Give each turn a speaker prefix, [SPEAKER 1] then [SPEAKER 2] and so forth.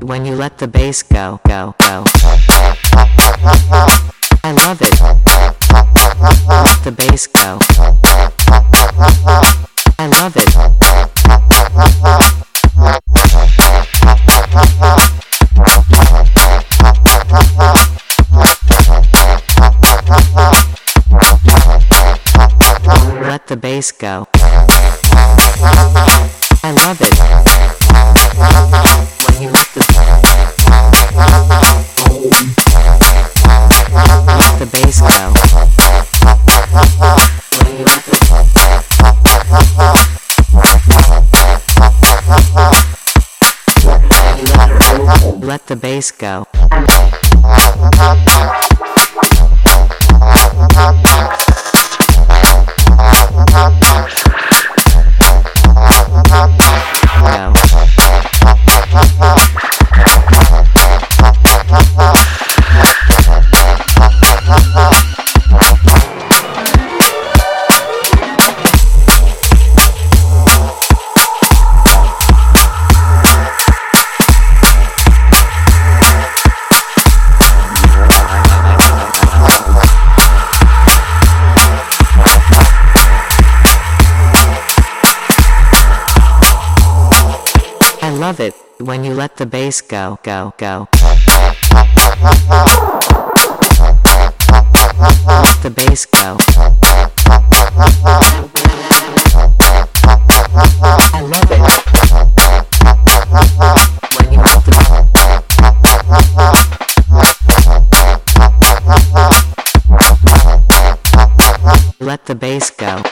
[SPEAKER 1] when you let the bass go, go, go. I love it. Let the bass go. I love it. Let the bass go. I love it. When you let the bass go. When you let the bass go. I love it when you let the bass go, go, go. Let the bass go. I love it when you let the bass go.